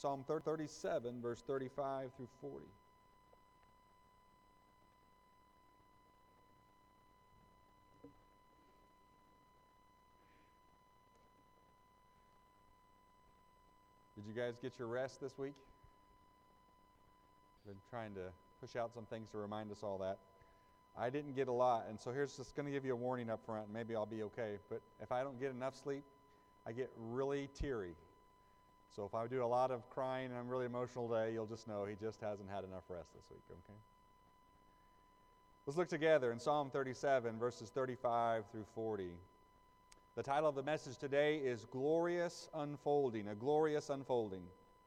Psalm 37, verse 35 through 40. Did you guys get your rest this week? Been trying to push out some things to remind us all that. I didn't get a lot, and so here's just going to give you a warning up front. Maybe I'll be okay, but if I don't get enough sleep, I get really teary. So if I do a lot of crying and I'm really emotional today, you'll just know he just hasn't had enough rest this week, okay? Let's look together in Psalm 37, verses 35 through 40. The title of the message today is Glorious Unfolding, a glorious unfolding.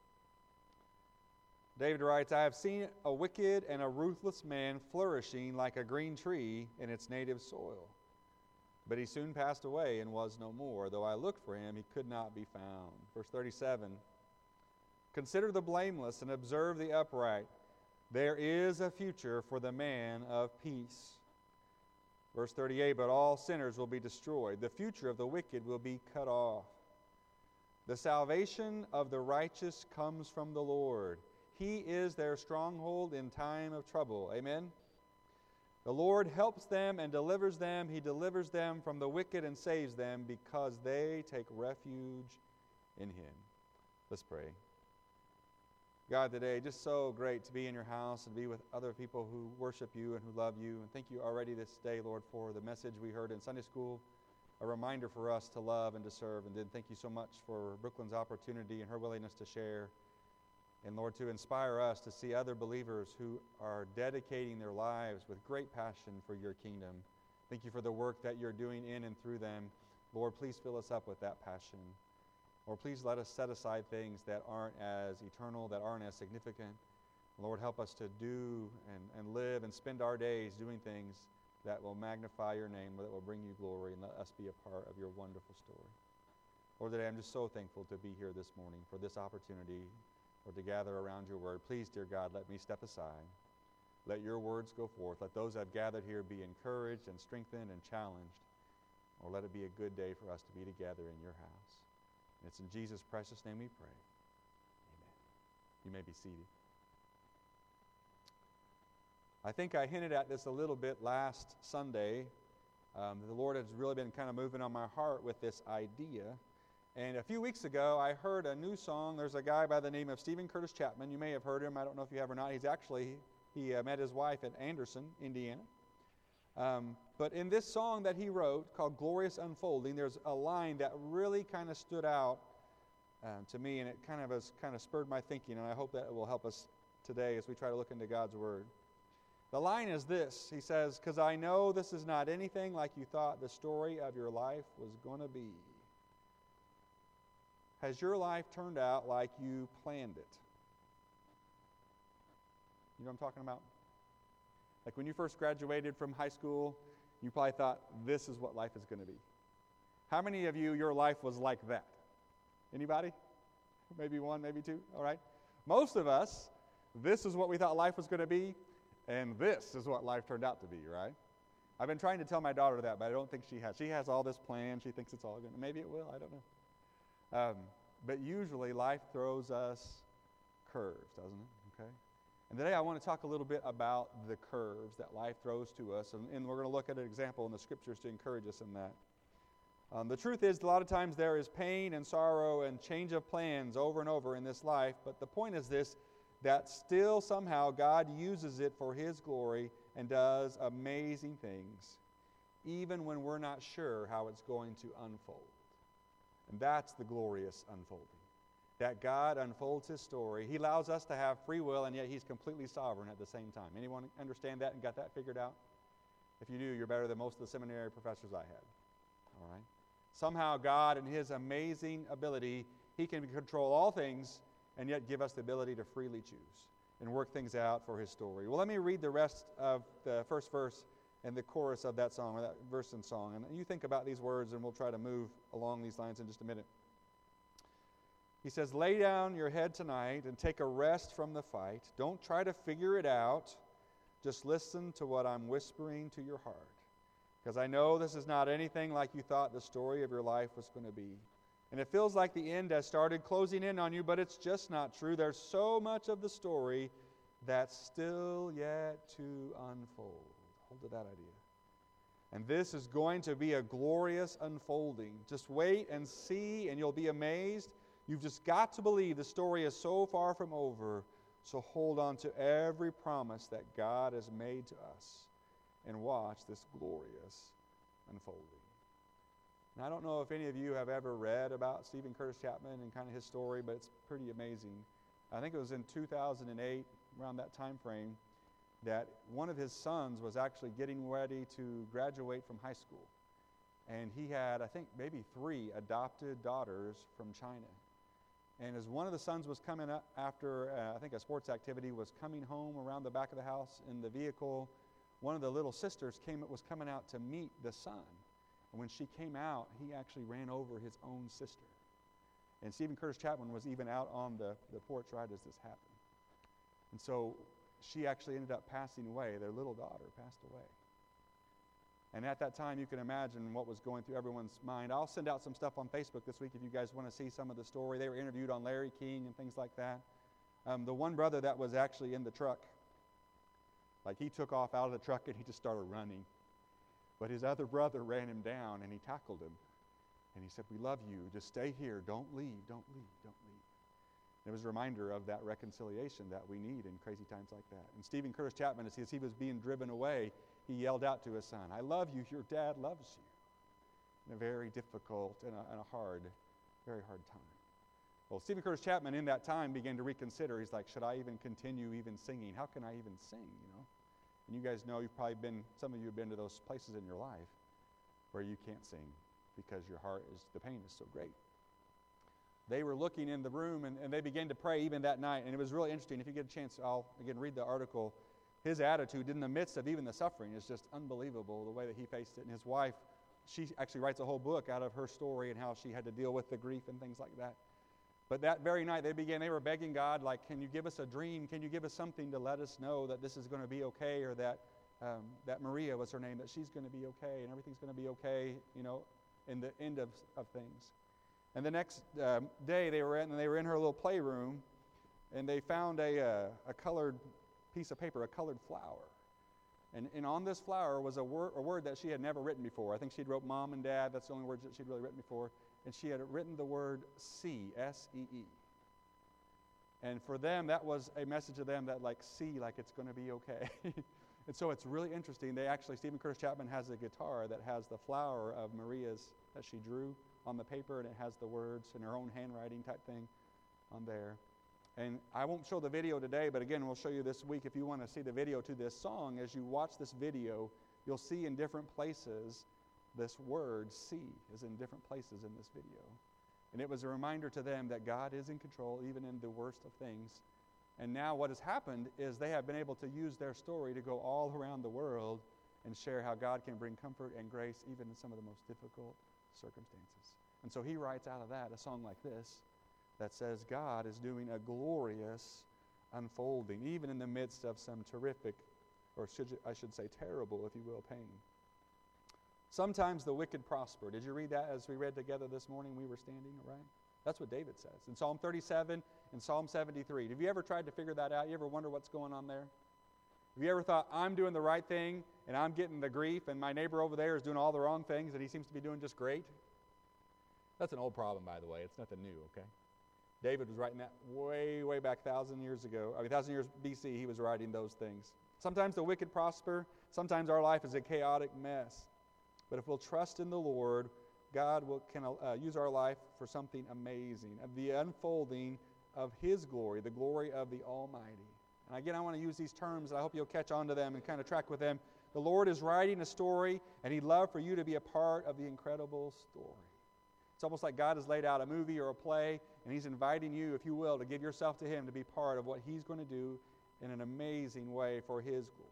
David writes, I have seen a wicked and a ruthless man flourishing like a green tree in its native soil. But he soon passed away and was no more. Though I looked for him, he could not be found. Verse 37, consider the blameless and observe the upright. There is a future for the man of peace. Verse 38, but all sinners will be destroyed. The future of the wicked will be cut off. The salvation of the righteous comes from the Lord. He is their stronghold in time of trouble. Amen? The Lord helps them and delivers them. He delivers them from the wicked and saves them because they take refuge in Him. Let's pray. God, today, just so great to be in your house and be with other people who worship you and who love you. And thank you already this day, Lord, for the message we heard in Sunday school, a reminder for us to love and to serve. And then thank you so much for Brooklyn's opportunity and her willingness to share. And Lord, to inspire us to see other believers who are dedicating their lives with great passion for your kingdom. Thank you for the work that you're doing in and through them. Lord, please fill us up with that passion. Lord, please let us set aside things that aren't as eternal, that aren't as significant. Lord, help us to do and live and spend our days doing things that will magnify your name, that will bring you glory, and let us be a part of your wonderful story. Lord, today I'm just so thankful to be here this morning for this opportunity, Lord, to gather around your word. Please, dear God, let me step aside. Let your words go forth. Let those that have gathered here be encouraged and strengthened and challenged. Or let it be a good day for us to be together in your house. And it's in Jesus' precious name we pray. Amen. You may be seated. I think I hinted at this a little bit last Sunday. The Lord has really been kind of moving on my heart with this idea. And a few weeks ago, I heard a new song. There's a guy by the name of Stephen Curtis Chapman. You may have heard him. I don't know if you have or not. He met his wife at Anderson, Indiana. But in this song that he wrote called Glorious Unfolding, there's a line that really kind of stood out to me, and it kind of spurred my thinking, and I hope that it will help us today as we try to look into God's Word. The line is this. He says, "'Cause I know this is not anything like you thought the story of your life was going to be." Has your life turned out like you planned it? You know what I'm talking about? Like when you first graduated from high school, you probably thought, this is what life is going to be. How many of you, your life was like that? Anybody? Maybe one, maybe two? All right. Most of us, this is what we thought life was going to be, and this is what life turned out to be, right? I've been trying to tell my daughter that, but I don't think she has. She has all this planned. She thinks it's all going to, maybe it will, I don't know. But usually life throws us curves, doesn't it? Okay. And today I want to talk a little bit about the curves that life throws to us, and we're going to look at an example in the Scriptures to encourage us in that. The truth is, a lot of times there is pain and sorrow and change of plans over and over in this life, but the point is this, that still somehow God uses it for His glory and does amazing things, even when we're not sure how it's going to unfold. And that's the glorious unfolding. That God unfolds His story. He allows us to have free will, and yet He's completely sovereign at the same time. Anyone understand that and got that figured out? If you do, you're better than most of the seminary professors I had. All right? Somehow God, in His amazing ability, He can control all things and yet give us the ability to freely choose and work things out for His story. Well, let me read the rest of the first verse and the chorus of that song, or that verse and song. And you think about these words, and we'll try to move along these lines in just a minute. He says, "Lay down your head tonight and take a rest from the fight. Don't try to figure it out. Just listen to what I'm whispering to your heart. Because I know this is not anything like you thought the story of your life was going to be. And it feels like the end has started closing in on you, but it's just not true. There's so much of the story that's still yet to unfold. Hold to that idea. And this is going to be a glorious unfolding. Just wait and see, and you'll be amazed. You've just got to believe the story is so far from over. So hold on to every promise that God has made to us and watch this glorious unfolding. And I don't know if any of you have ever read about Stephen Curtis Chapman and kind of his story, but it's pretty amazing. I think it was in 2008, around that time frame, that one of his sons was actually getting ready to graduate from high school. And he had, I think, maybe 3 adopted daughters from China. And as one of the sons was coming up after, I think, a sports activity, was coming home around the back of the house in the vehicle, one of the little sisters was coming out to meet the son. And when she came out, he actually ran over his own sister. And Stephen Curtis Chapman was even out on the porch right as this happened. And so she actually ended up passing away. Their little daughter passed away. And at that time, you can imagine what was going through everyone's mind. I'll send out some stuff on Facebook this week if you guys want to see some of the story. They were interviewed on Larry King and things like that. The one brother that was actually in the truck, like he took off out of the truck and he just started running. But his other brother ran him down and he tackled him. And he said, "We love you. Just stay here. Don't leave. Don't leave. Don't leave." And it was a reminder of that reconciliation that we need in crazy times like that. And Stephen Curtis Chapman, as he was being driven away, he yelled out to his son, "I love you. Your dad loves you." In a very difficult and a hard, very hard time. Well, Stephen Curtis Chapman in that time began to reconsider. He's like, should I even continue even singing? How can I even sing, you know? And you guys know, some of you have been to those places in your life where you can't sing because the pain is so great. They were looking in the room and they began to pray even that night. And it was really interesting. If you get a chance, I'll again read the article. His attitude in the midst of even the suffering is just unbelievable, the way that he faced it. And his wife, she actually writes a whole book out of her story and how she had to deal with the grief and things like that. But that very night they were begging God, like, can you give us a dream? Can you give us something to let us know that this is going to be okay, or that Maria was her name, that she's going to be okay and everything's going to be okay, you know, in the end of things. And the next day they were in her little playroom, and they found a colored piece of paper, a colored flower. And on this flower was a word that she had never written before. I think she'd wrote mom and dad. That's the only words that she'd really written before. And she had written the word see, S-E-E. And for them, that was a message to them that, like, see, like it's going to be okay. And so it's really interesting. Stephen Curtis Chapman has a guitar that has the flower of Maria's that she drew on the paper, and it has the words in her own handwriting type thing on there. And I won't show the video today, but again, we'll show you this week if you want to see the video to this song. As you watch this video, you'll see in different places this word see is in different places in this video. And it was a reminder to them that God is in control even in the worst of things. And now what has happened is they have been able to use their story to go all around the world and share how God can bring comfort and grace even in some of the most difficult circumstances. And so he writes out of that a song like this that says God is doing a glorious unfolding, even in the midst of some terrific, or I should say terrible, if you will, pain. Sometimes the wicked prosper. Did you read that as we read together this morning? We were standing, right? That's what David says. In Psalm 37 and Psalm 73. Have you ever tried to figure that out? You ever wonder what's going on there? Have you ever thought, I'm doing the right thing and I'm getting the grief, and my neighbor over there is doing all the wrong things and he seems to be doing just great? That's an old problem, by the way. It's nothing new, okay? David was writing that way, way back 1,000 years ago. 1,000 years BC, he was writing those things. Sometimes the wicked prosper. Sometimes our life is a chaotic mess. But if we'll trust in the Lord, God can use our life for something amazing, of the unfolding of His glory, the glory of the Almighty. And again, I want to use these terms, and I hope you'll catch on to them and kind of track with them. The Lord is writing a story, and He'd love for you to be a part of the incredible story. It's almost like God has laid out a movie or a play, and He's inviting you, if you will, to give yourself to Him to be part of what He's going to do in an amazing way for His glory.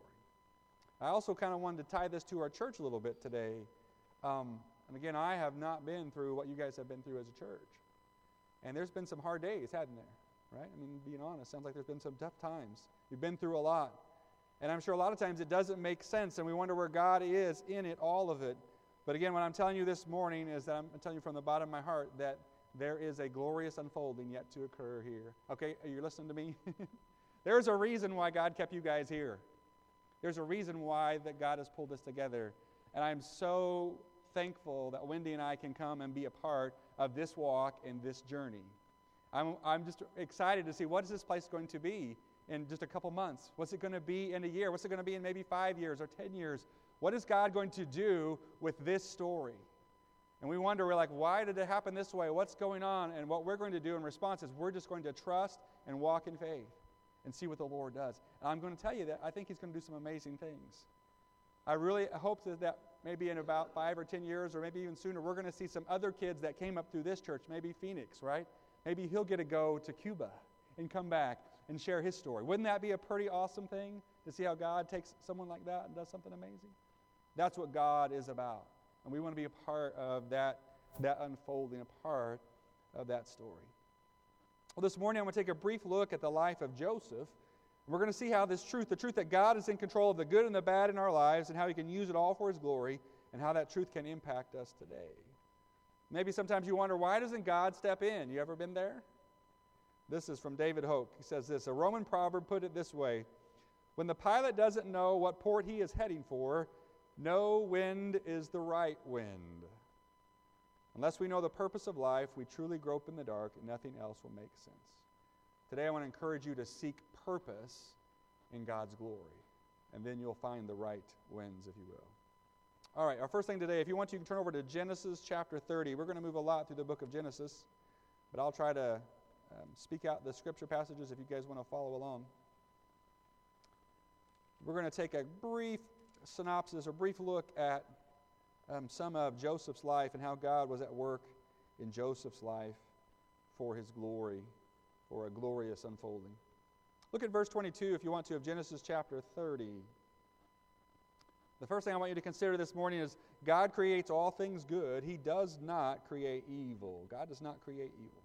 I also kind of wanted to tie this to our church a little bit today. And again, I have not been through what you guys have been through as a church. And there's been some hard days, hasn't there? Right? I mean, being honest, sounds like there's been some tough times. You've been through a lot. And I'm sure a lot of times it doesn't make sense, and we wonder where God is in it, all of it. But again, what I'm telling you this morning is that I'm telling you from the bottom of my heart that there is a glorious unfolding yet to occur here. Okay, are you listening to me? There's a reason why God kept you guys here. There's a reason why that God has pulled us together. And I'm so thankful that Wendy and I can come and be a part of this walk and this journey. I'm just excited to see what is this place going to be in just a couple months. What's it going to be in a year? What's it going to be in maybe 5 years or 10 years? What is God going to do with this story? And we wonder, we're like, why did it happen this way? What's going on? And what we're going to do in response is we're just going to trust and walk in faith and see what the Lord does. And I'm going to tell you that I think He's going to do some amazing things. I really hope that maybe in about 5 or 10 years or maybe even sooner, we're going to see some other kids that came up through this church, maybe Phoenix, right? Maybe he'll get to go to Cuba and come back and share his story. Wouldn't that be a pretty awesome thing to see how God takes someone like that and does something amazing? That's what God is about. And we want to be a part of that unfolding, a part of that story. Well, this morning I'm going to take a brief look at the life of Joseph. We're going to see how this truth, the truth that God is in control of the good and the bad in our lives and how He can use it all for His glory and how that truth can impact us today. Maybe sometimes you wonder, why doesn't God step in? You ever been there? This is from David Hoke. He says this, a Roman proverb put it this way, when the pilot doesn't know what port he is heading for, no wind is the right wind. Unless we know the purpose of life, we truly grope in the dark and nothing else will make sense. Today I want to encourage you to seek purpose in God's glory, and then you'll find the right winds, if you will. All right, our first thing today, if you want to, you can turn over to Genesis chapter 30. We're going to move a lot through the book of Genesis, but I'll try to speak out the scripture passages if you guys want to follow along. We're going to take a brief synopsis or brief look at some of Joseph's life and how God was at work in Joseph's life for His glory, for a glorious unfolding. Look at verse 22, if you want to, of Genesis chapter 30. The first thing I want you to consider this morning is God creates all things good. He does not create evil. God does not create evil.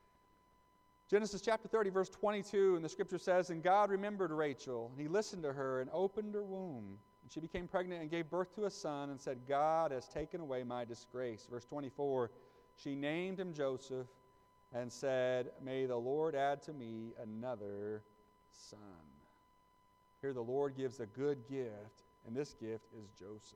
Genesis chapter 30, verse 22, and the scripture says, and God remembered Rachel, and He listened to her and opened her womb. And she became pregnant and gave birth to a son and said, God has taken away my disgrace. Verse 24, she named him Joseph and said, may the Lord add to me another son. Here the Lord gives a good gift, and this gift is Joseph.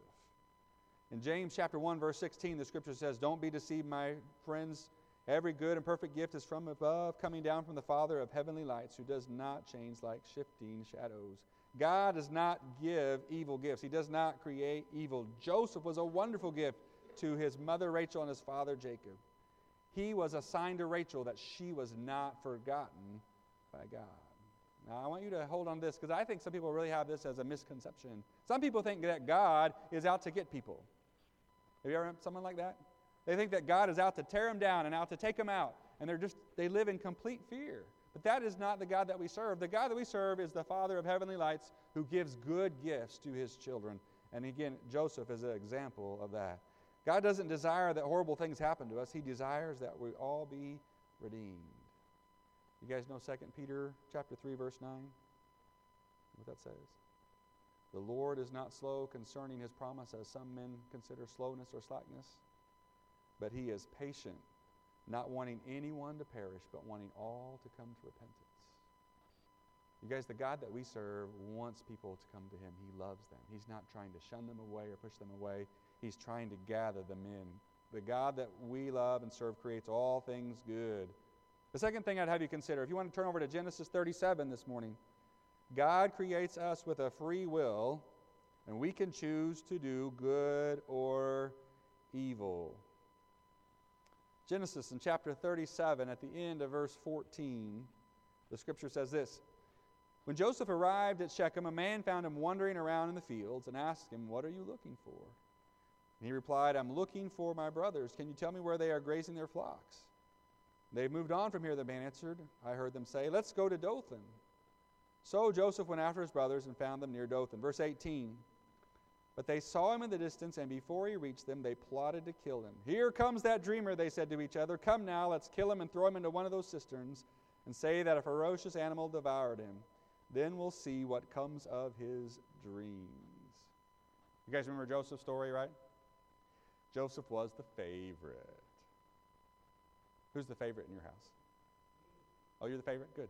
In James chapter 1, verse 16, the scripture says, don't be deceived, my friends. Every good and perfect gift is from above, coming down from the Father of heavenly lights, who does not change like shifting shadows. God does not give evil gifts. He does not create evil. Joseph was a wonderful gift to his mother Rachel and his father Jacob. He was a sign to Rachel that she was not forgotten by God. Now, I want you to hold on to this because I think some people really have this as a misconception. Some people think that God is out to get people. Have you ever met someone like that? They think that God is out to tear them down and out to take them out. And they live in complete fear. But that is not the God that we serve. The God that we serve is the Father of heavenly lights who gives good gifts to His children. And again, Joseph is an example of that. God doesn't desire that horrible things happen to us. He desires that we all be redeemed. You guys know 2 Peter chapter 3, verse 9? What that says? The Lord is not slow concerning His promise, as some men consider slowness or slackness, but He is patient, not wanting anyone to perish, but wanting all to come to repentance. You guys, the God that we serve wants people to come to Him. He loves them. He's not trying to shun them away or push them away. He's trying to gather them in. The God that we love and serve creates all things good. The second thing I'd have you consider, if you want to turn over to Genesis 37 this morning, God creates us with a free will, and we can choose to do good or evil. Genesis in chapter 37, at the end of verse 14, the scripture says this, when Joseph arrived at Shechem, a man found him wandering around in the fields and asked him, what are you looking for? And he replied, I'm looking for my brothers. Can you tell me where they are grazing their flocks? They've moved on from here, the man answered. I heard them say, let's go to Dothan. So Joseph went after his brothers and found them near Dothan. Verse 18, but they saw him in the distance, and before he reached them, they plotted to kill him. Here comes that dreamer, they said to each other. Come now, let's kill him and throw him into one of those cisterns and say that a ferocious animal devoured him. Then we'll see what comes of his dreams. You guys remember Joseph's story, right? Joseph was the favorite. Who's the favorite in your house? Oh, you're the favorite? Good.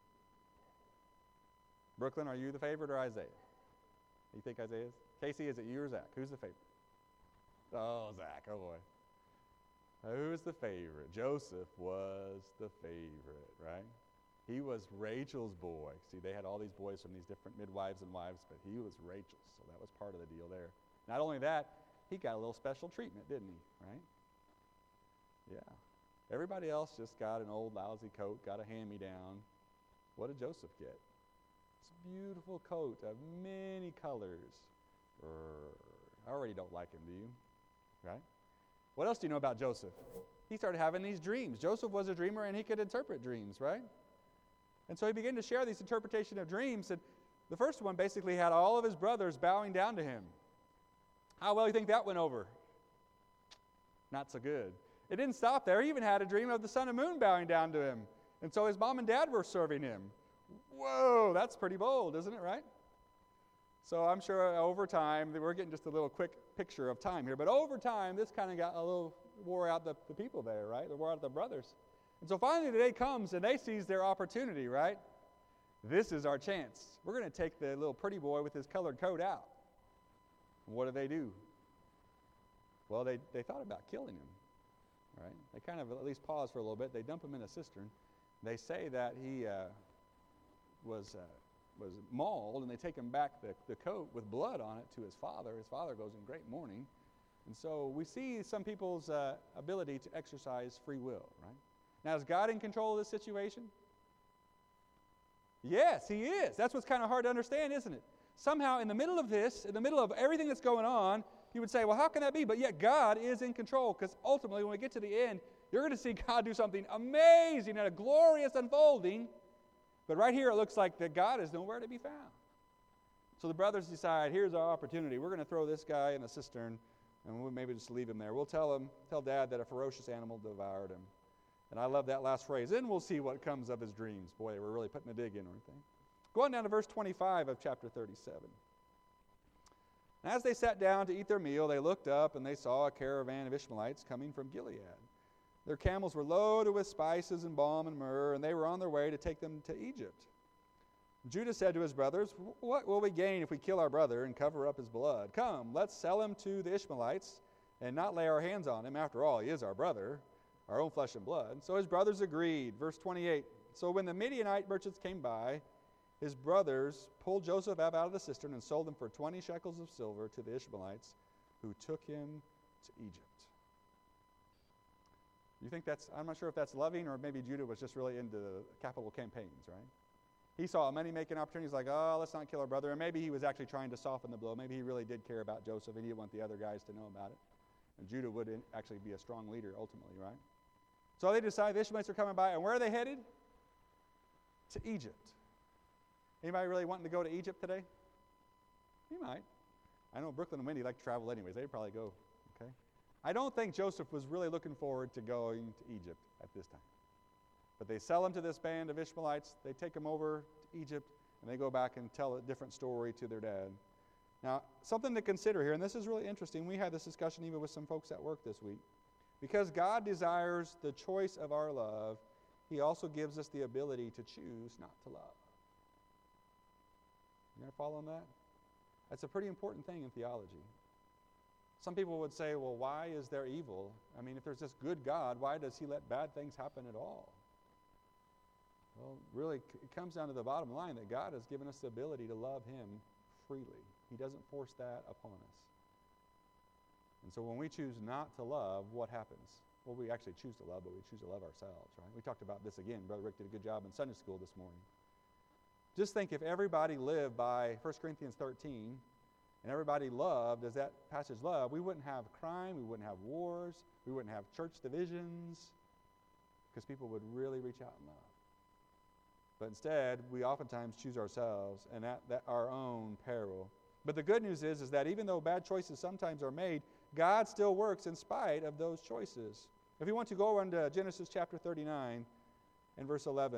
Brooklyn, are you the favorite or Isaiah? You think Isaiah is? Casey, is it you or Zach? Who's the favorite? Oh, Zach. Oh, boy. Who's the favorite? Joseph was the favorite, right? He was Rachel's boy. See, they had all these boys from these different midwives and wives, but he was Rachel's, so that was part of the deal there. Not only that, he got a little special treatment, didn't he? Right? Yeah. Everybody else just got an old lousy coat, got a hand-me-down. What did Joseph get? This beautiful coat of many colors. I already don't like him, do you? Right? What else do you know about Joseph? He started having these dreams. Joseph was a dreamer, and he could interpret dreams, right? And so he began to share these interpretation of dreams. And the first one basically had all of his brothers bowing down to him. How well do you think that went over? Not so good. It didn't stop there. He even had a dream of the sun and moon bowing down to him. And so his mom and dad were serving him. Whoa, that's pretty bold, isn't it, right? So I'm sure over time, we're getting just a little quick picture of time here, but over time, this kind of got a little, wore out the people there, right? It wore out the brothers. And so finally the day comes, and they seize their opportunity, right? This is our chance. We're going to take the little pretty boy with his colored coat out. And what do? Well, they thought about killing him, right? They kind of at least pause for a little bit. They dump him in a cistern. They say that he was mauled, and they take him back the coat with blood on it to his father. His father goes in great mourning. And so we see some people's ability to exercise free will, right? Now, is God in control of this situation? Yes, he is. That's what's kind of hard to understand, isn't it? Somehow in the middle of this, in the middle of everything that's going on, you would say, well, how can that be? But yet God is in control, because ultimately when we get to the end, you're going to see God do something amazing and a glorious unfolding. But right here it looks like that God is nowhere to be found. So the brothers decide, here's our opportunity. We're going to throw this guy in a cistern, and we'll maybe just leave him there. We'll tell Dad that a ferocious animal devoured him. And I love that last phrase. Then we'll see what comes of his dreams. Boy, we're really putting a dig in, aren't they? Go on down to verse 25 of chapter 37. And as they sat down to eat their meal, they looked up, and they saw a caravan of Ishmaelites coming from Gilead. Their camels were loaded with spices and balm and myrrh, and they were on their way to take them to Egypt. Judah said to his brothers, what will we gain if we kill our brother and cover up his blood? Come, let's sell him to the Ishmaelites and not lay our hands on him. After all, he is our brother, our own flesh and blood. So his brothers agreed. Verse 28, so when the Midianite merchants came by, his brothers pulled Joseph out of the cistern and sold him for 20 shekels of silver to the Ishmaelites, who took him to Egypt. You think I'm not sure if that's loving, or maybe Judah was just really into capital campaigns, right? He saw money-making opportunities like, oh, let's not kill our brother. And maybe he was actually trying to soften the blow. Maybe he really did care about Joseph, and he didn't want the other guys to know about it. And Judah would actually be a strong leader ultimately, right? So they decide the Ishmaelites are coming by, and where are they headed? To Egypt. Anybody really wanting to go to Egypt today? You might. I know Brooklyn and Wendy like to travel anyways. They'd probably go, okay? I don't think Joseph was really looking forward to going to Egypt at this time. But they sell him to this band of Ishmaelites. They take him over to Egypt, and they go back and tell a different story to their dad. Now, something to consider here, and this is really interesting. We had this discussion even with some folks at work this week. Because God desires the choice of our love, he also gives us the ability to choose not to love. You going to follow on that? That's a pretty important thing in theology. Some people would say, well, why is there evil? I mean, if there's this good God, why does he let bad things happen at all? Well, really, it comes down to the bottom line that God has given us the ability to love him freely. He doesn't force that upon us. And so when we choose not to love, what happens? Well, we actually choose to love, but we choose to love ourselves, right? We talked about this again. Brother Rick did a good job in Sunday school this morning. Just think if everybody lived by 1 Corinthians 13 and everybody loved as that passage loved, we wouldn't have crime, we wouldn't have wars, we wouldn't have church divisions, because people would really reach out and love. But instead, we oftentimes choose ourselves and at our own peril. But the good news is that even though bad choices sometimes are made, God still works in spite of those choices. If you want to go on to Genesis chapter 39 and verse 11.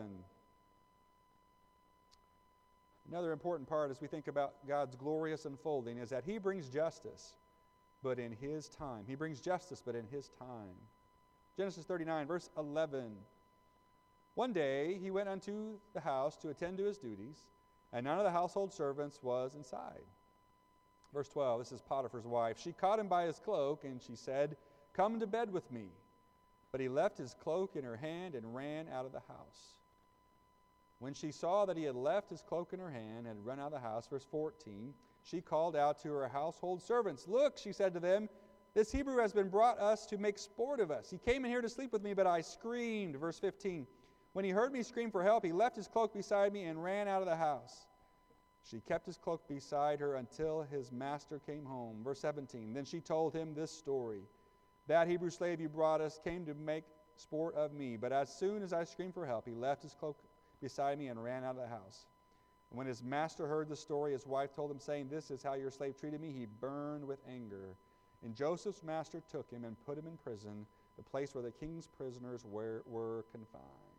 Another important part as we think about God's glorious unfolding is that he brings justice, but in his time. He brings justice, but in his time. Genesis 39, verse 11. One day he went unto the house to attend to his duties, and none of the household servants was inside. Verse 12, this is Potiphar's wife. She caught him by his cloak, and she said, "Come to bed with me." But he left his cloak in her hand and ran out of the house. When she saw that he had left his cloak in her hand and had run out of the house, verse 14, she called out to her household servants. "Look," she said to them, "this Hebrew has been brought us to make sport of us. He came in here to sleep with me, but I screamed." Verse 15, when he heard me scream for help, he left his cloak beside me and ran out of the house. She kept his cloak beside her until his master came home. Verse 17, then she told him this story. "That Hebrew slave you brought us came to make sport of me, but as soon as I screamed for help, he left his cloak beside me and ran out of the house." And when his master heard the story, his wife told him, saying, "This is how your slave treated me," he burned with anger. And Joseph's master took him and put him in prison, the place where the king's prisoners were confined.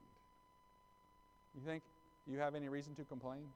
You think you have any reason to complain?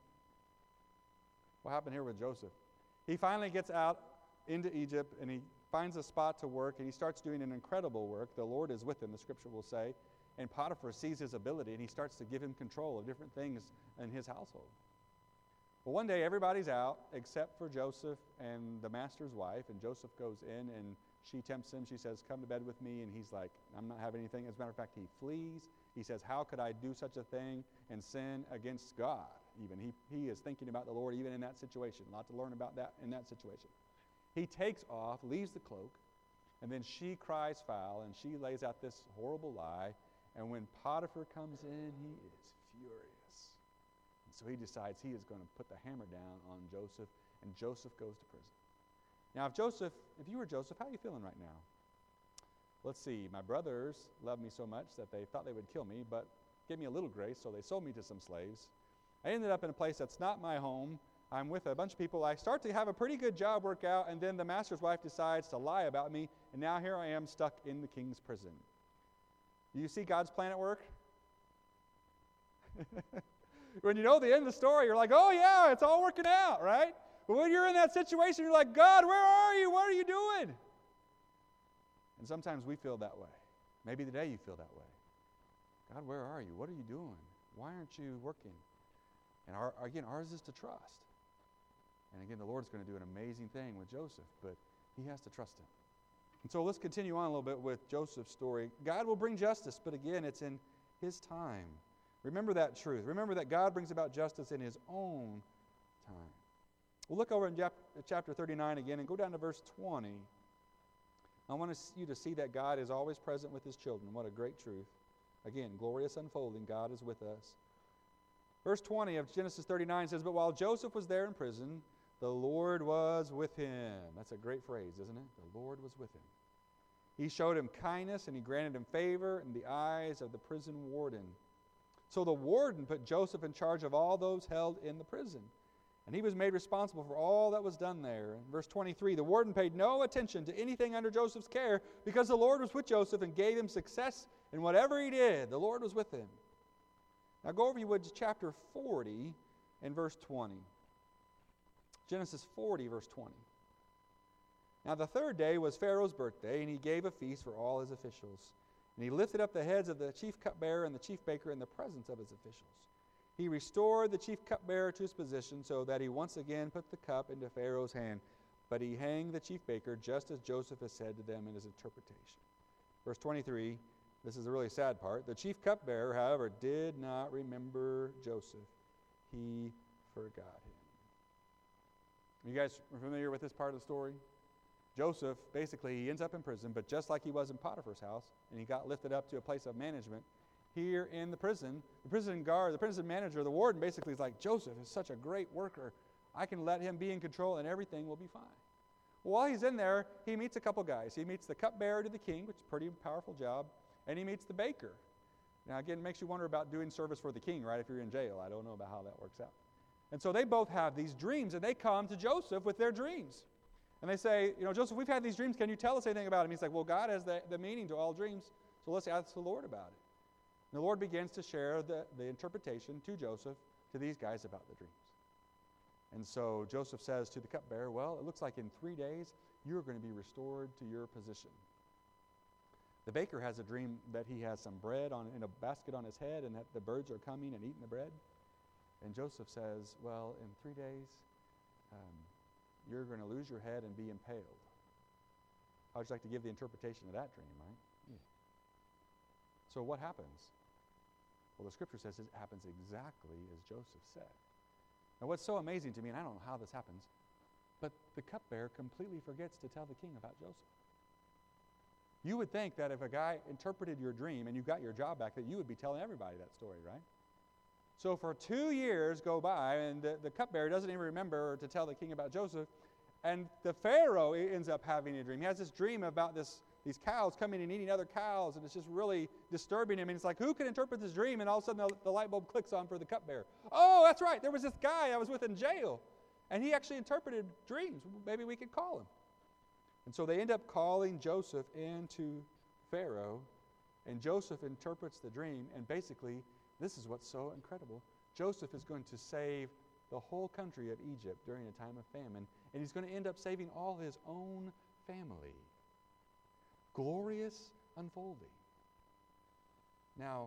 What happened here with Joseph? He finally gets out into Egypt, and he finds a spot to work, and he starts doing an incredible work. The Lord is with him, the scripture will say. And Potiphar sees his ability, and he starts to give him control of different things in his household. Well, one day everybody's out except for Joseph and the master's wife, and Joseph goes in, and she tempts him. She says, "Come to bed with me," and he's like, "I'm not having anything." As a matter of fact, he flees. He says, "How could I do such a thing and sin against God?" Even he is thinking about the Lord even in that situation. A lot to learn about that in that situation. He takes off, leaves the cloak, and then she cries foul, and she lays out this horrible lie. And when Potiphar comes in, he is furious. And so he decides he is going to put the hammer down on Joseph, and Joseph goes to prison. Now, if you were Joseph, how are you feeling right now? Let's see, my brothers loved me so much that they thought they would kill me, but gave me a little grace, so they sold me to some slaves. I ended up in a place that's not my home. I'm with a bunch of people. I start to have a pretty good job work out, and then the master's wife decides to lie about me, and now here I am stuck in the king's prison. Do you see God's plan at work? When you know the end of the story, you're like, "Oh yeah, it's all working out," right? But when you're in that situation, you're like, "God, where are you? What are you doing?" And sometimes we feel that way. Maybe today you feel that way. "God, where are you? What are you doing? Why aren't you working?" And ours is to trust. And again, the Lord's going to do an amazing thing with Joseph, but he has to trust him. And so let's continue on a little bit with Joseph's story. God will bring justice, but again, it's in his time. Remember that truth. Remember that God brings about justice in his own time. We'll look over in chapter 39 again and go down to verse 20. I want you to see that God is always present with his children. What a great truth. Again, glorious unfolding. God is with us. Verse 20 of Genesis 39 says, "But while Joseph was there in prison, the Lord was with him." That's a great phrase, isn't it? The Lord was with him. He showed him kindness, and he granted him favor in the eyes of the prison warden. So the warden put Joseph in charge of all those held in the prison, and he was made responsible for all that was done there. In verse 23, the warden paid no attention to anything under Joseph's care because the Lord was with Joseph and gave him success in whatever he did. The Lord was with him. Now go over, you would, to chapter 40 and verse 20. Genesis 40, verse 20. Now the third day was Pharaoh's birthday, and he gave a feast for all his officials. And he lifted up the heads of the chief cupbearer and the chief baker in the presence of his officials. He restored the chief cupbearer to his position so that he once again put the cup into Pharaoh's hand. But he hanged the chief baker just as Joseph has said to them in his interpretation. Verse 23, this is the really sad part. The chief cupbearer, however, did not remember Joseph. He forgot him. You guys are familiar with this part of the story? Joseph, basically, he ends up in prison, but just like he was in Potiphar's house, and he got lifted up to a place of management, here in the prison guard, the prison manager, the warden basically is like, "Joseph is such a great worker. I can let him be in control and everything will be fine." Well, while he's in there, he meets a couple guys. He meets the cupbearer to the king, which is a pretty powerful job, and he meets the baker. Now, again, it makes you wonder about doing service for the king, right, if you're in jail. I don't know about how that works out. And so they both have these dreams, and they come to Joseph with their dreams. And they say, "Joseph, we've had these dreams. Can you tell us anything about them?" He's like, "Well, God has the meaning to all dreams, so let's ask the Lord about it." And the Lord begins to share the interpretation to Joseph, to these guys about the dreams. And so Joseph says to the cupbearer, "Well, it looks like in 3 days you're going to be restored to your position." The baker has a dream that he has some bread in a basket on his head and that the birds are coming and eating the bread. And Joseph says, well, in 3 days, you're going to lose your head and be impaled. How would you like to give the interpretation of that dream, right? Yeah. So what happens? Well, the scripture says it happens exactly as Joseph said. Now, what's so amazing to me, and I don't know how this happens, but the cupbearer completely forgets to tell the king about Joseph. You would think that if a guy interpreted your dream and you got your job back, that you would be telling everybody that story, right? So for 2 years go by, and the cupbearer doesn't even remember to tell the king about Joseph, and the Pharaoh ends up having a dream. He has this dream about these cows coming and eating other cows, and it's just really disturbing him. And it's like, who can interpret this dream? And all of a sudden the light bulb clicks on for the cupbearer. Oh, that's right, there was this guy I was with in jail, and he actually interpreted dreams. Maybe we could call him. And so they end up calling Joseph into Pharaoh, and Joseph interprets the dream, and basically, this is what's so incredible. Joseph is going to save the whole country of Egypt during a time of famine, and he's going to end up saving all his own family. Glorious unfolding. Now,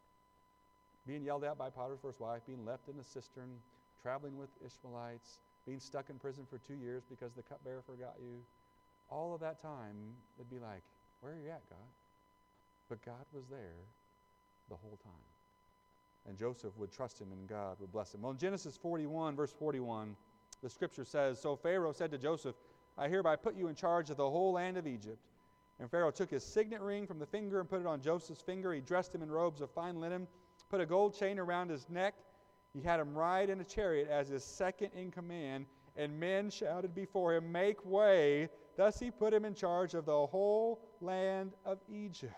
being yelled at by Potiphar's first wife, being left in a cistern, traveling with Ishmaelites, being stuck in prison for 2 years because the cupbearer forgot you, all of that time, it'd be like, where are you at, God? But God was there the whole time. And Joseph would trust him, and God would bless him. Well, in Genesis 41, verse 41, the scripture says, so Pharaoh said to Joseph, I hereby put you in charge of the whole land of Egypt. And Pharaoh took his signet ring from the finger and put it on Joseph's finger. He dressed him in robes of fine linen, put a gold chain around his neck. He had him ride in a chariot as his second in command, and men shouted before him, make way. Thus he put him in charge of the whole land of Egypt.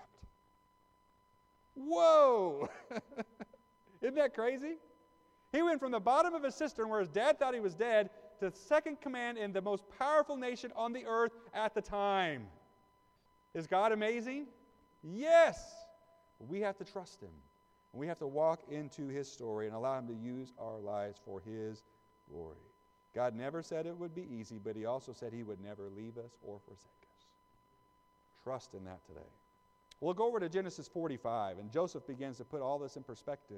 Whoa! Isn't that crazy? He went from the bottom of a cistern where his dad thought he was dead to second command in the most powerful nation on the earth at the time. Is God amazing? Yes! We have to trust him. We have to walk into his story and allow him to use our lives for his glory. God never said it would be easy, but he also said he would never leave us or forsake us. Trust in that today. We'll go over to Genesis 45, and Joseph begins to put all this in perspective.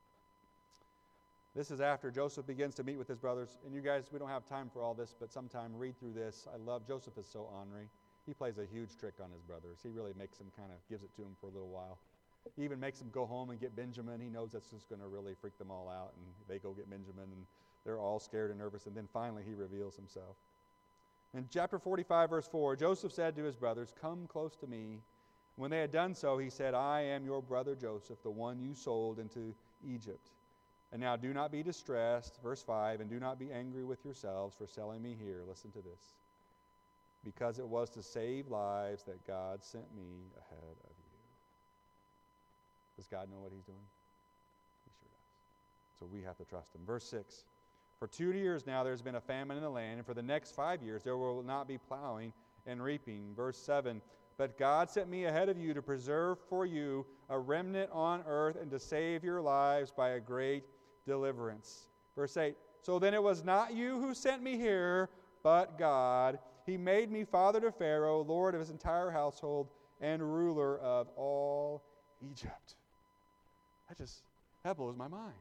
This is after Joseph begins to meet with his brothers. And you guys, we don't have time for all this, but sometime read through this. I love, Joseph is so ornery. He plays a huge trick on his brothers. He really makes them kind of, gives it to them for a little while. He even makes them go home and get Benjamin. He knows that's just going to really freak them all out. And they go get Benjamin, and they're all scared and nervous. And then finally he reveals himself. In chapter 45, verse 4, Joseph said to his brothers, come close to me. When they had done so, he said, I am your brother Joseph, the one you sold into Egypt. And now do not be distressed, verse 5, and do not be angry with yourselves for selling me here. Listen to this. Because it was to save lives that God sent me ahead of you. Does God know what he's doing? He sure does. So we have to trust him. Verse 6. For 2 years now there's been a famine in the land, and for the next 5 years there will not be plowing and reaping. Verse 7. But God sent me ahead of you to preserve for you a remnant on earth and to save your lives by a great deliverance. Verse 8. So then it was not you who sent me here, but God. He made me father to Pharaoh, lord of his entire household, and ruler of all Egypt. That blows my mind.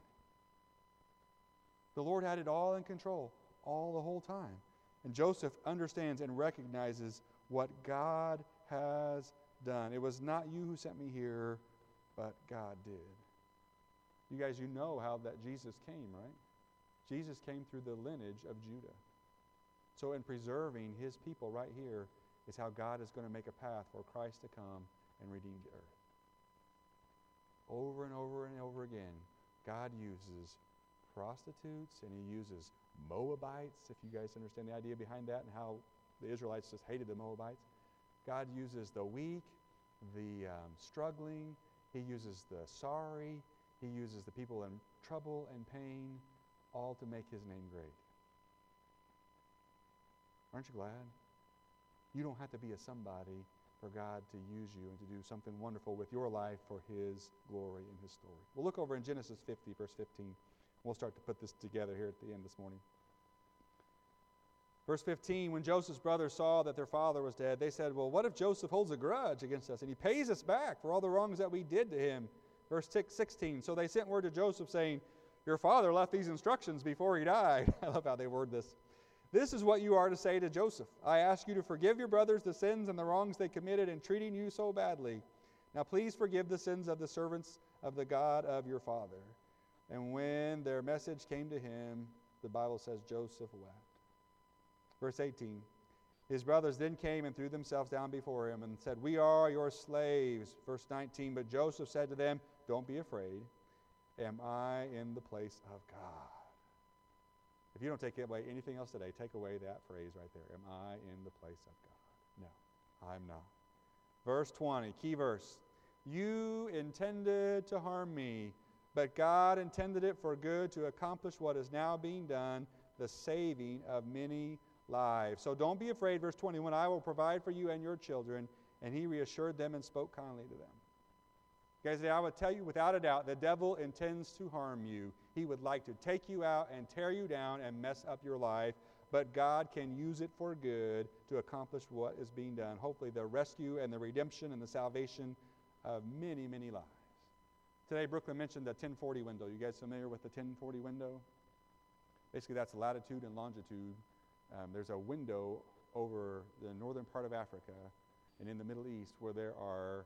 The Lord had it all in control, all the whole time. And Joseph understands and recognizes what God has done. It was not you who sent me here, but God did. You guys, you know how that Jesus came, right? Jesus came through the lineage of Judah. So in preserving his people right here is how God is going to make a path for Christ to come and redeem the earth. Over and over and over again, God uses prostitutes and he uses Moabites, if you guys understand the idea behind that and how the Israelites just hated the Moabites. God uses the weak, the struggling. He uses the sorry. He uses the people in trouble and pain, all to make his name great. Aren't you glad? You don't have to be a somebody for God to use you and to do something wonderful with your life for his glory and his story. We'll look over in Genesis 50, verse 15. We'll start to put this together here at the end this morning. Verse 15, when Joseph's brothers saw that their father was dead, they said, well, what if Joseph holds a grudge against us and he pays us back for all the wrongs that we did to him? Verse 16, so they sent word to Joseph saying, your father left these instructions before he died. I love how they word this. This is what you are to say to Joseph. I ask you to forgive your brothers the sins and the wrongs they committed in treating you so badly. Now please forgive the sins of the servants of the God of your father. And when their message came to him, the Bible says Joseph wept. Verse 18, his brothers then came and threw themselves down before him and said, we are your slaves. Verse 19, but Joseph said to them, don't be afraid. Am I in the place of God? If you don't take away anything else today, take away that phrase right there. Am I in the place of God? No, I'm not. Verse 20, key verse. You intended to harm me, but God intended it for good to accomplish what is now being done, the saving of many lives. So don't be afraid. Verse 21, I will provide for you and your children. And he reassured them and spoke kindly to them. Guys, I would tell you without a doubt, the devil intends to harm you. He would like to take you out and tear you down and mess up your life. But God can use it for good to accomplish what is being done. Hopefully the rescue and the redemption and the salvation of many, many lives. Today, Brooklyn mentioned the 1040 window. You guys familiar with the 1040 window? Basically, that's latitude and longitude. There's a window over the northern part of Africa and in the Middle East where there are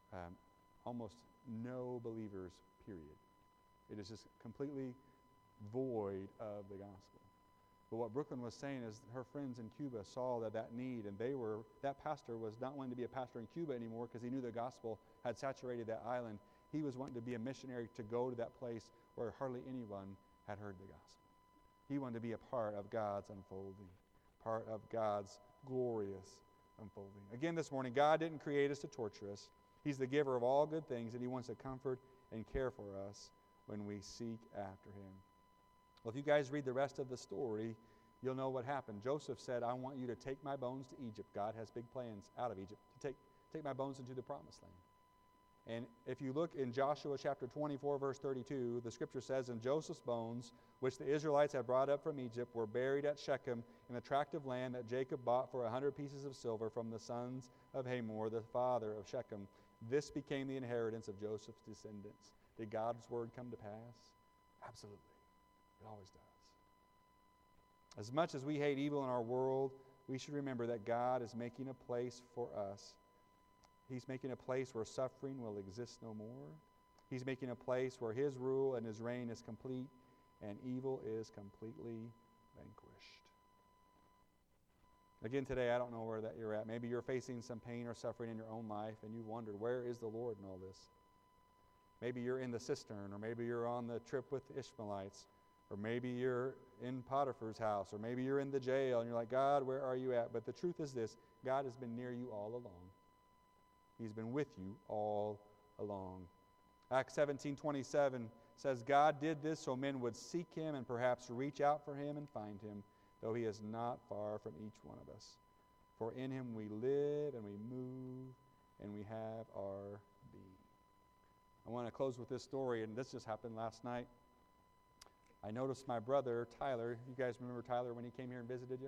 almost no believers, period. It is just completely void of the gospel. But what Brooklyn was saying is her friends in Cuba saw that need, and that pastor was not wanting to be a pastor in Cuba anymore because he knew the gospel had saturated that island. He was wanting to be a missionary to go to that place where hardly anyone had heard the gospel. He wanted to be a part of God's unfolding, part of God's glorious unfolding. Again this morning, God didn't create us to torture us. He's the giver of all good things, and he wants to comfort and care for us when we seek after him. Well, if you guys read the rest of the story, you'll know what happened. Joseph said, I want you to take my bones to Egypt. God has big plans out of Egypt to take my bones into the promised land. And if you look in Joshua chapter 24, verse 32, the scripture says, and Joseph's bones, which the Israelites had brought up from Egypt, were buried at Shechem in the tract of land that Jacob bought for 100 pieces of silver from the sons of Hamor, the father of Shechem. This became the inheritance of Joseph's descendants. Did God's word come to pass? Absolutely. It always does. As much as we hate evil in our world, we should remember that God is making a place for us. He's making a place where suffering will exist no more. He's making a place where his rule and his reign is complete and evil is completely vanquished. Again, today, I don't know where that you're at. Maybe you're facing some pain or suffering in your own life, and you wonder, where is the Lord in all this? Maybe you're in the cistern, or maybe you're on the trip with the Ishmaelites, or maybe you're in Potiphar's house, or maybe you're in the jail, and you're like, God, where are you at? But the truth is this, God has been near you all along. He's been with you all along. Acts 17:27 says, God did this so men would seek him and perhaps reach out for him and find him, though he is not far from each one of us. For in him we live and we move and we have our being. I want to close with this story, and this just happened last night. I noticed my brother, Tyler. You guys remember Tyler when he came here and visited you?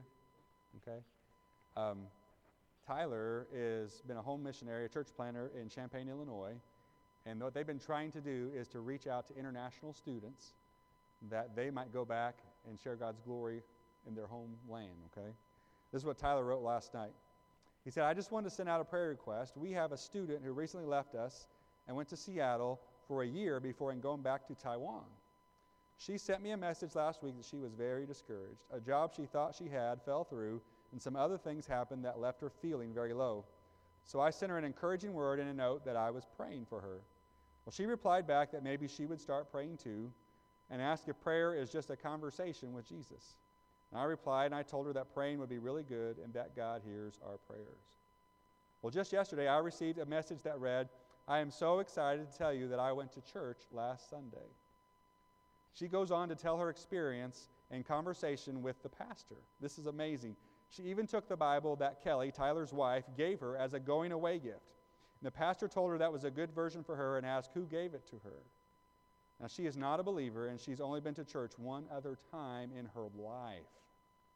Okay. Tyler has been a home missionary, a church planter in Champaign, Illinois. And what they've been trying to do is to reach out to international students that they might go back and share God's glory in their homeland, okay? This is what Tyler wrote last night. He said, I just wanted to send out a prayer request. We have a student who recently left us and went to Seattle for a year before going back to Taiwan. She sent me a message last week that she was very discouraged. A job she thought she had fell through, and some other things happened that left her feeling very low. So I sent her an encouraging word and a note that I was praying for her. Well, she replied back that maybe she would start praying too, and asked if prayer is just a conversation with Jesus. And I replied, and I told her that praying would be really good and that God hears our prayers. Well, just yesterday, I received a message that read, I am so excited to tell you that I went to church last Sunday. She goes on to tell her experience and conversation with the pastor. This is amazing. She even took the Bible that Kelly, Tyler's wife, gave her as a going-away gift. And the pastor told her that was a good version for her and asked who gave it to her. Now, she is not a believer, and she's only been to church one other time in her life.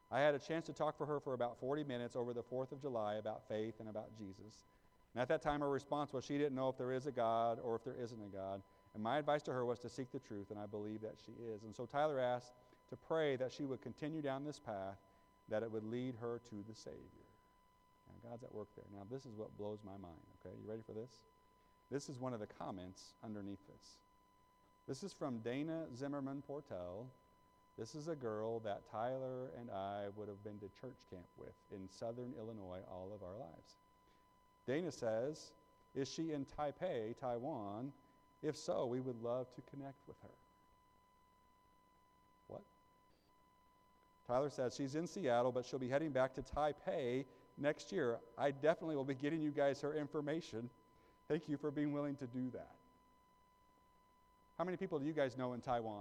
I had a chance to talk for her for about 40 minutes over the 4th of July about faith and about Jesus. And at that time, her response was she didn't know if there is a God or if there isn't a God. And my advice to her was to seek the truth, and I believe that she is. And so Tyler asked to pray that she would continue down this path, that it would lead her to the Savior. Now, God's at work there. Now, this is what blows my mind, okay? You ready for this? This is one of the comments underneath this. This is from Dana Zimmerman Portel. This is a girl that Tyler and I would have been to church camp with in southern Illinois all of our lives. Dana says, is she in Taipei, Taiwan? If so, we would love to connect with her. What? Tyler says she's in Seattle, but she'll be heading back to Taipei next year. I definitely will be getting you guys her information. Thank you for being willing to do that. How many people do you guys know in Taiwan?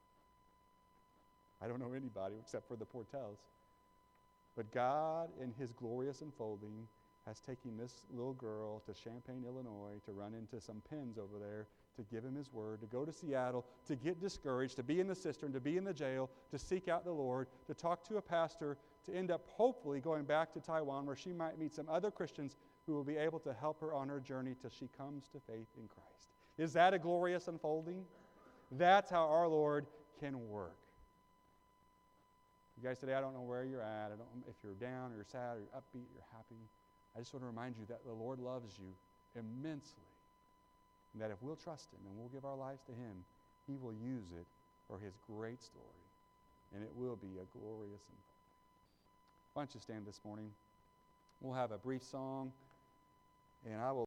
I don't know anybody except for the Portels. But God, in His glorious unfolding, has taken this little girl to Champaign, Illinois, to run into some pins over there, to give Him His word, to go to Seattle, to get discouraged, to be in the cistern, to be in the jail, to seek out the Lord, to talk to a pastor, to end up hopefully going back to Taiwan where she might meet some other Christians who will be able to help her on her journey till she comes to faith in Christ. Is that a glorious unfolding? That's how our Lord can work. You guys today, I don't know where you're at. I don't know if you're down or you're sad or you're upbeat, you're happy. I just want to remind you that the Lord loves you immensely. And that if we'll trust Him and we'll give our lives to Him, He will use it for His great story. And it will be a glorious unfolding. Why don't you stand this morning? We'll have a brief song, and I will